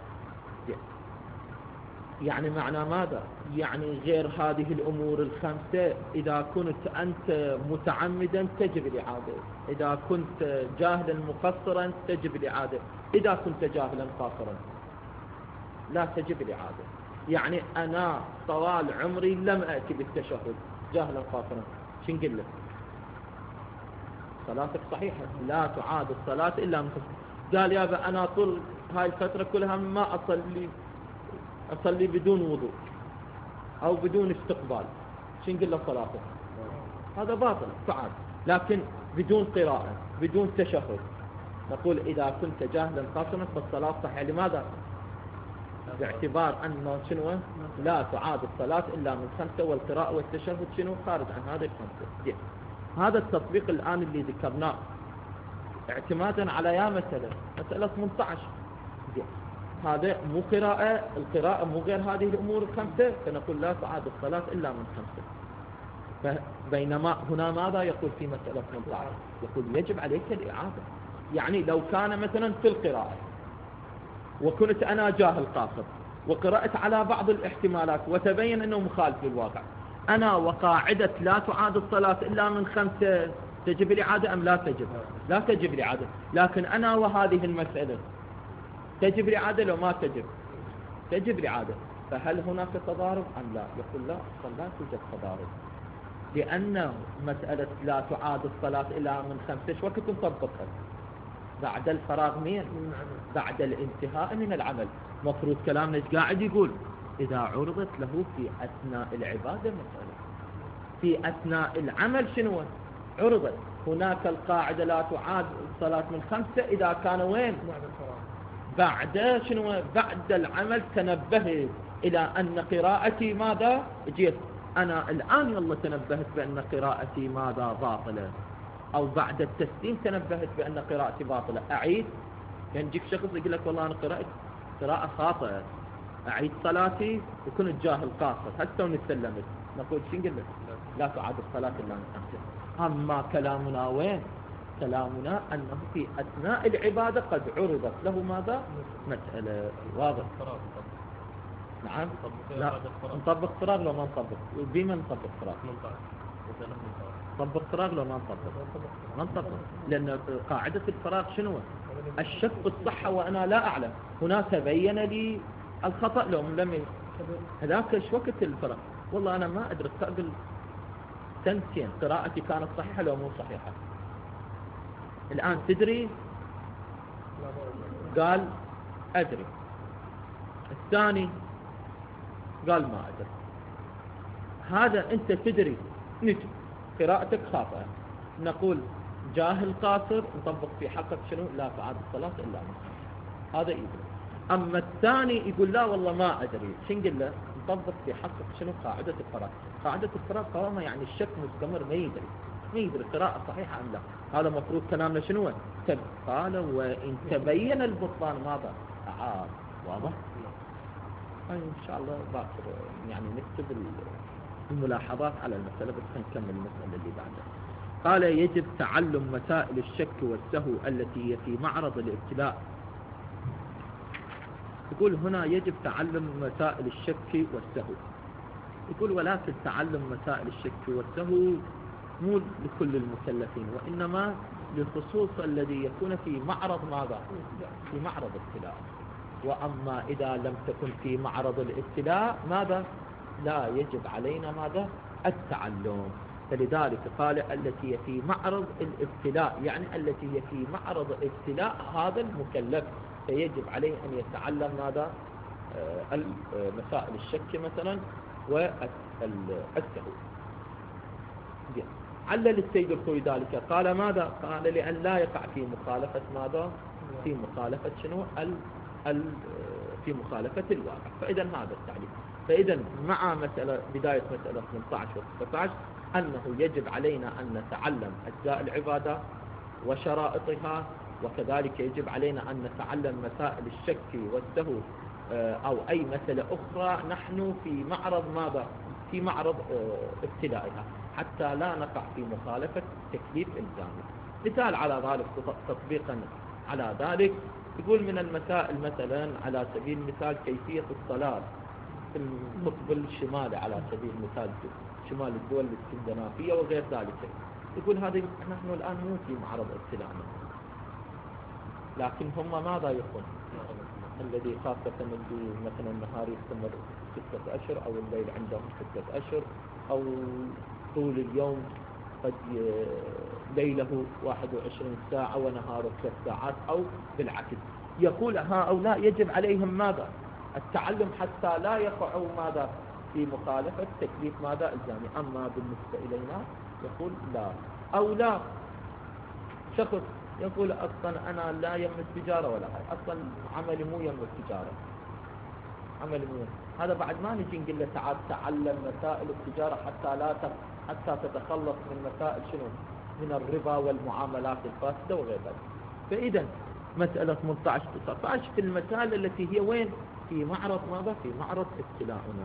يعني معنى ماذا؟ يعني غير هذه الأمور الخمسة إذا كنت أنت متعمدا تجب الإعادة، إذا كنت جاهلا مقصرا تجب الإعادة، إذا كنت جاهلا قاصرا لا تجب الإعادة. يعني أنا طوال عمري لم أأتي بالتشهد جاهلا قاصرا، شو نقول لك؟ صلاتك صحيحة، لا تعاد الصلاة إلا من خمسة. قال يابا أنا طول هاي الفترة كلها ما أصلي أصلي بدون وضوء أو بدون استقبال، شو نقول له صلاته؟ هذا باطل تعاد. لكن بدون قراءة بدون تشهد نقول إذا كنت جاهلا قاصرا فالصلاة صحيحة. لماذا؟ باعتبار أنه شنو؟ لا تعاد الصلاة إلا من خمسة، والقراءة والتشهد شنو؟ خارج عن هذه الخمسة. هذا التطبيق الآن اللي ذكرناه اعتمادا على يا مسألة مسألة ثمانية عشر، هذا مو قراءة، القراءة مو غير هذه الأمور الخمسة، فنقول لا تعاد الصلاة إلا من خمسة. بينما هنا ماذا يقول في مسألة ثمانية عشر؟ يقول يجب عليك الإعادة. يعني لو كان مثلا في القراءة وكنت أنا جاهل قاصر وقرأت على بعض الاحتمالات وتبين أنه مخالف للواقع، أنا وقاعدة لا تعاد الصلاة إلا من خمسة تجب الإعادة أم لا تجب؟ لا تجب الإعادة. لكن أنا وهذه المسألة تجب الإعادة لو ما تجب؟ تجب الإعادة. فهل هناك تضارب أم لا؟ يقول لا، أصلا لا توجد تضارب، لأن مسألة لا تعاد الصلاة إلى من خمسة إيش وقت نطبقها؟ بعد الفراغ مين؟ بعد الانتهاء من العمل. مفروض كلامنا ايش قاعد يقول؟ إذا عرضت له في أثناء العبادة مسألة، في أثناء العمل شنو عرضت؟ هناك القاعدة لا تعاد الصلاة من خمسة إذا كان وين؟ بعد شنو؟ بعد العمل تنبهت إلى أن قراءتي ماذا؟ جيت أنا الآن والله تنبهت بأن قراءتي ماذا؟ باطلة، أو بعد التسليم تنبهت بأن قراءتي باطلة، أعيد؟ يعني يجيك شخص يقول لك والله أنا قرأت قراءة خاطئة، أعيد صلاتي؟ وكنت جاهل قاصر حتى ونسلمت، نقول شو نقول لك؟ لا تعاد الصلاة إلا من خمسة. أما كلامنا وين؟ كلامنا أنه في أثناء العبادة قد عرضت له ماذا؟ مسألة واضح. نعم. لا نطبق فراغ لو ما نطبق؟ بما نطبق فراغ؟ نطبق فراغ لو ما نطبق؟ ما نطبق، لأن قاعدة الفراغ شنو؟ الشك الصحة وأنا لا أعلم. هنا تبين لي الخطأ لو لم ي... هذاك ايش وقت الفراغ؟ والله أنا ما أدرك قبل سنتين قراءتي كانت صحيحة لو مو صحيحة. الآن تدري؟ قال أدري. الثاني قال ما أدري. هذا أنت تدري، نجي قراءتك خاطئة، نقول جاهل قاصر، نطبق في حقك شنو؟ لا تعاد الصلاة إلا من هذا يدري. أما الثاني يقول لا والله ما أدري، شو نقول له؟ نطبق في حقك شنو؟ قاعدة الفراغ. قاعدة الفراغ قوامها يعني الشك مستمر، ما يدري ما يدري قراءة صحيحة أم لا. هذا مفروض كلامنا شنو؟ قال وإن تبين البطلان ماذا؟ أعاد. واضح؟ إن شاء الله باكر يعني نكتب الملاحظات على المسألة، بس نكمل المسألة اللي بعدها. قال يجب تعلم مسائل الشك والسهو التي هي في معرض الابتلاء. يقول هنا يجب تعلم مسائل الشك والسهو. يقول ولكن تعلم مسائل الشك والسهو مو لكل المكلفين، وإنما للخصوص الذي يكون في معرض ماذا؟ في معرض الابتلاء. وأما إذا لم تكن في معرض الابتلاء ماذا؟ لا يجب علينا ماذا؟ التعلم. فلذلك قال التي هي في معرض الابتلاء، يعني التي هي في معرض ابتلاء هذا المكلف، فيجب عليه أن يتعلم ماذا؟ آه مسائل الشك مثلا والسهو. علل السيد الخوي ذلك قال ماذا؟ قال لأن لا يقع في مخالفة ماذا؟ في مخالفة شنو؟ ال ال في مخالفة الواقع. فإذا هذا التعليم. فإذا مع مسألة بداية مسألة ثمانية عشر و ستة عشر أنه يجب علينا أن نتعلم أجزاء العبادة وشرائطها، وكذلك يجب علينا أن نتعلم مسائل الشك والسهو أو أي مسألة أخرى نحن في معرض ماذا؟ في معرض ابتلائها، حتى لا نقع في مخالفة تكليف إلزامي. مثال على ذلك تطبيقا على ذلك يقول من المسائل مثلا على سبيل المثال كيفية الصلاة في القطب الشمالي، على سبيل المثال شمال الدول الاسكندنافية وغير ذلك. يقول هذه نحن الآن مو في معرض ابتلاءنا، لكن هم ماذا يقول؟ الذي خاصة اللي مثلا النهار يستمر ستة أشهر أو الليل عندهم ستة أشهر أو طول اليوم قد ليله واحد وعشرين ساعة ونهاره ثلاث ساعات أو بالعكس. يقول هؤلاء يجب عليهم ماذا؟ التعلم حتى لا يقعوا ماذا؟ في مخالفة تكليف ماذا؟ الزامي. أما بالنسبة إلينا يقول لا. أو لا شخص يقول أصلا أنا لا يم التجارة ولا هاي، أصلا عملي مو يم التجارة، عملي مو يم. هذا بعد ما نجي نقول له تعال تعلم مسائل التجارة حتى لا ت... حتى تتخلص من مسائل شنو؟ من الربا والمعاملات الفاسدة وغير ذلك. فإذا مسألة ثمانية عشر تسعة عشر في المسائل التي هي وين؟ في معرض ماذا؟ في معرض ابتلاؤنا.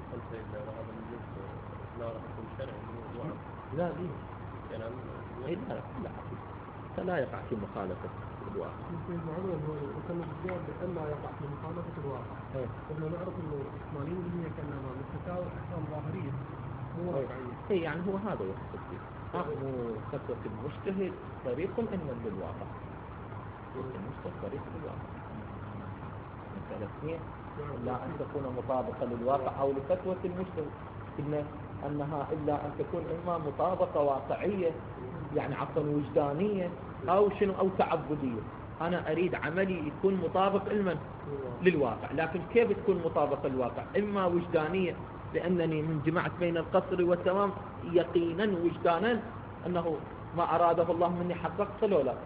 لا ليه؟ لا لا لا فلا يقع في مخالفة الواقع. المعلومة هو وكان الجواب بأن لا يقع في مخالفة الواقع. كنا نعرف إنه ثمانين بالمئة كنا مستوى أحكام ظاهرية مو واقعية. إيه يعني هو هذا يقصد فيه. أخذ فتوى المجتهد طريق إنما للواقع. المجتهد طريق للواقع. مسألة اثنين إلا أن تكون مطابقة للواقع أو لفتوى المجتهد، قلنا أنها إلا أن تكون إما مطابقة واقعية يعني عفوا وجدانية أو شنو أو تعبدية. أنا أريد عملي يكون مطابق علما للواقع، لكن كيف تكون مطابقة للواقع؟ إما وجدانية لأنني من جمعت بين القصر والتمام يقينا وجدانا أنه ما أراده الله مني حققت له لا.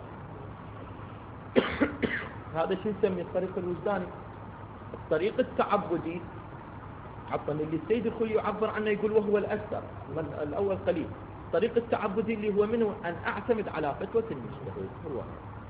هذا شو نسميه الطريق الوجداني. الطريق التعبدي عفوا اللي السيد الخوي يعبر عنه يقول وهو الأكثر من الأول قليل. الطريق التعبدي اللي هو منه أن أعتمد على فتوى المجتهد. هو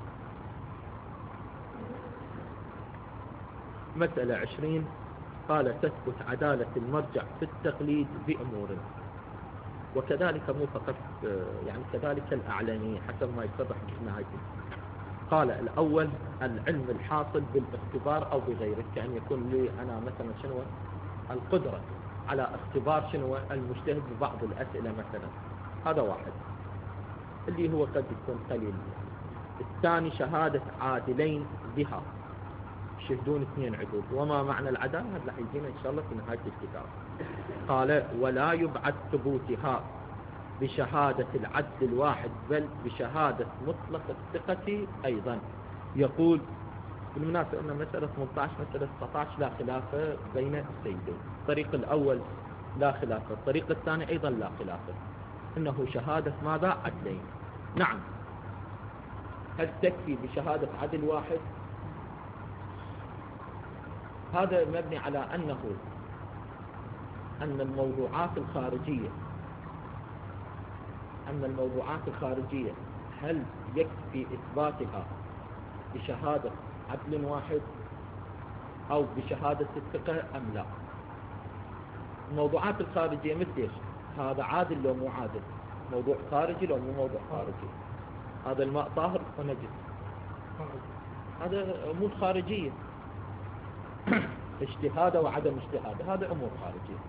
مسألة عشرين قال تثبت عدالة المرجع في التقليد بأمور، وكذلك مو فقط يعني كذلك الأعلانية حسب ما يتضح في نهايته. قال الأول العلم الحاصل بالاختبار أو بغيره، كأن يكون لي أنا مثلا شنو القدرة على اختبار شنو المجتهد ببعض الأسئلة مثلا، هذا واحد اللي هو قد يكون قليل. الثاني شهادة عادلين بها، يشهدون اثنين عدول. وما معنى العدالة هذا راح يجينا إن شاء الله في نهاية الكتاب. قال ولا يبعد ثبوتها بشهادة العدل الواحد بل بشهادة مطلق الثقة أيضا. يقول بالمناسبة أن مسألة ثمانية عشر مسألة تسعة عشر لا خلاف بين السيدين. الطريق الأول لا خلاف، الطريق الثاني أيضا لا خلاف، إنه شهادة ماذا؟ عدلين. نعم، هل تكفي بشهادة عدل واحد؟ هذا مبني على أنه أن الموضوعات الخارجية أن الموضوعات الخارجية هل يكفي إثباتها بشهادة عدل واحد أو بشهادة الثقة أم لا؟ الموضوعات الخارجية مثل إيش؟ هذا عادل لو مو عادل، موضوع خارجي لو مو موضوع خارجي، هذا الماء طاهر ونجس، هذا أمور خارجية. اجتهاد وعدم اجتهاد هذا أمور خارجية.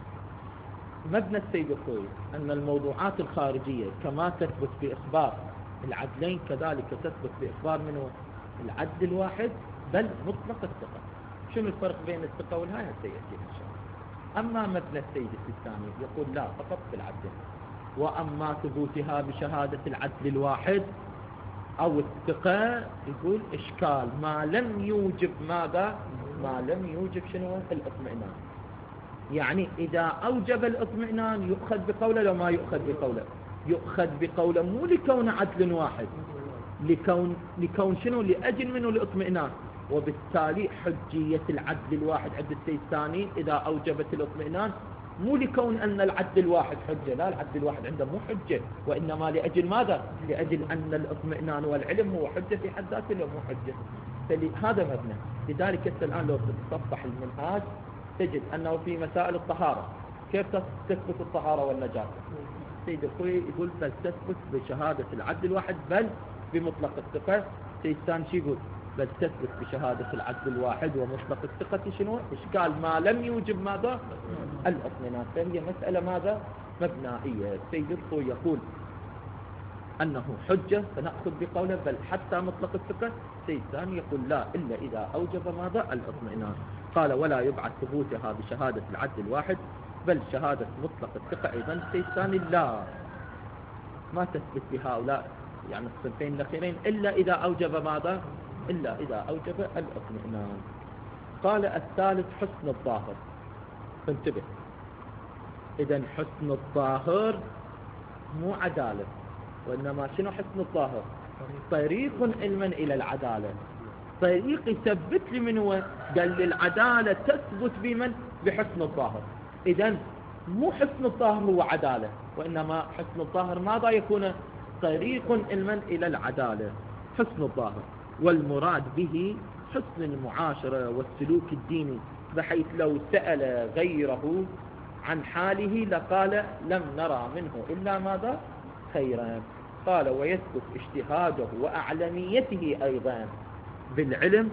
مبنى السيد الخوي أن الموضوعات الخارجية كما تثبت بإخبار العدلين كذلك تثبت بإخبار منه العدل الواحد بل مطلق الثقة. شنو الفرق بين الثقة والهاية سيأتي إن شاء الله. أما مبنى السيد الثاني يقول لا فقط بالعدل، وأما ثبوتها بشهادة العدل الواحد أو الثقة يقول إشكال ما لم يوجب ماذا؟ ما لم يوجب شنو؟ الاطمئنان. يعني إذا أوجب الاطمئنان يؤخذ بقوله لو ما يؤخذ بقوله؟ يؤخذ بقوله مو لكون عدل واحد، لكون لكون شنو؟ لأجل منه الاطمئنان. وبالتالي حجية العدل الواحد عند السيد الثاني إذا أوجبت الاطمئنان مو لكون أن العدل الواحد حجة، لا، العدل الواحد عنده مو حجة، وإنما لأجل ماذا؟ لأجل أن الاطمئنان والعلم هو حجة في حد ذاته لو مو حجة. هذا مبنى. لذلك الآن لو تتصفح المنهاج تجد أنه في مسائل الطهارة كيف تثبت الطهارة والنجاسة؟ سيد الخوي يقول بل تثبت بشهادة العدل الواحد بل بمطلق الثقة. سيد الثاني شو يقول؟ بل تثبت بشهادة العدل الواحد ومطلق الثقة شنو؟ إشكال ما لم يوجب ماذا؟ الاطمئنان. فهي مسألة ماذا؟ مبنائية. سيد الخوي يقول أنه حجة فنأخذ بقوله بل حتى مطلق الثقة. سيد الثاني يقول لا إلا إذا أوجب ماذا؟ الاطمئنان. قال ولا يبعد ثبوتها بشهادة العدل الواحد بل شهادة مطلق الثقة أيضا. السيد الثاني لا ما تثبت بهؤلاء يعني الصنفين الأخيرين إلا إذا أوجب ماذا؟ إلا إذا أوجب الاطمئنان. قال الثالث حسن الظاهر. فانتبه، إذن حسن الظاهر مو عدالة، وإنما شنو حسن الظاهر؟ طريق علما إلى العدالة، طريق يثبت لي من هو؟ قال للعدالة تثبت بمن؟ بحسن الظاهر. إذن مو حسن الظاهر هو عدالة، وإنما حسن الظاهر ماذا يكون؟ طريق علما إلى العدالة، حسن الظاهر. والمراد به حسن المعاشرة والسلوك الديني، بحيث لو سأل غيره عن حاله لقال لم نرى منه إلا ماذا؟ خيرا. قال ويثبت اجتهاده وأعلميته أيضا بالعلم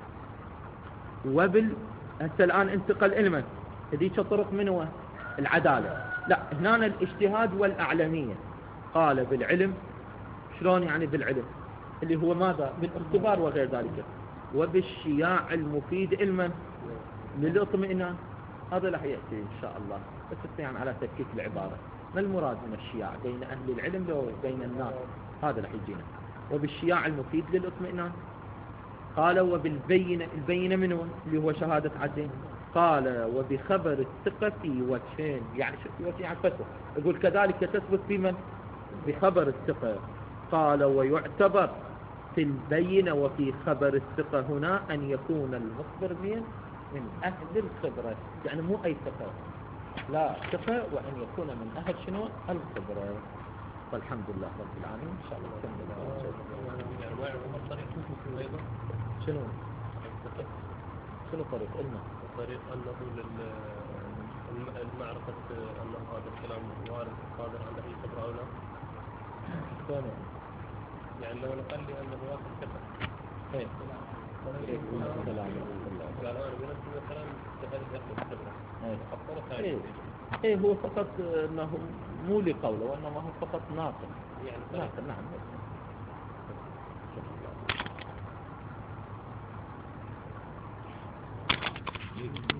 وبال هسه الآن انتقل علما، هذيك طرق منه العدالة، لا هنا الاجتهاد والأعلمية. قال بالعلم، شلون يعني بالعلم؟ اللي هو ماذا؟ بالاختبار وغير ذلك. وبالشياع المفيد علما للاطمئنان. هذا راح يأتي إن شاء الله، بس يعني على تفكيك العبارة. ما المراد من الشياع؟ بين أهل العلم لو بين الناس؟ هذا راح يجينا. وبالشياع المفيد للاطمئنان. قال وبالبينة، البينة منه اللي هو شهادة عدل. قال وبخبر الثقة في وجهين، يعني شو في وجه؟ يعني فتوى. يقول كذلك تثبت في من؟ بخبر الثقة. قال ويعتبر في البينة وفي خبر الثقة هنا أن يكون المخبر من من أهل الخبرة، يعني مو أي ثقة، لا ثقة، وأن يكون من أهل شنو؟ الخبرة. والحمد لله رب العالمين. إن شاء الله نكمل. يعني ما يعرف الطريق أيضا. شنو؟ شنو طريق علمه؟ طريق أنه للمعرفة أنه هذا الكلام وارد صادر عن أي خبرة أو لا. شلون؟ يعني لو نقل لي أنه واقع ثقة. إيه. السلام قال أنا بنفسي مثلا استفادت أكثر خبرة. إيه. إيه. إيه هو فقط أنه مو لقوله، وإنما هو فقط ناقل. يعني ناقل. نعم.